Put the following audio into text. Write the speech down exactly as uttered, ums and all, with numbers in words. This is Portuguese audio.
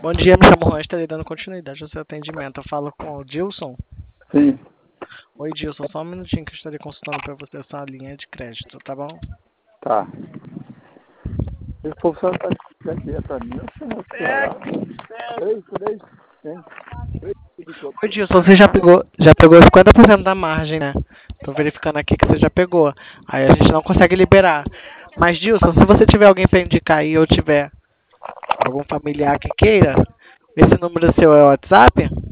Bom dia, me chamo Juan, estarei dando continuidade ao seu atendimento. Eu falo com o Dilson. Sim. Oi, Dilson, só um minutinho que eu estarei consultando para você a sua linha de crédito, tá bom? Tá. Esse povo só tá dando dinheiro pra mim. Três, três, tem. Oi, Dilson, você já pegou, já pegou cinquenta por cento da margem, né? Tô verificando aqui que você já pegou. Aí a gente não consegue liberar. Mas, Dilson, se você tiver alguém para indicar aí ou tiver algum familiar que queira, esse número seu é o WhatsApp?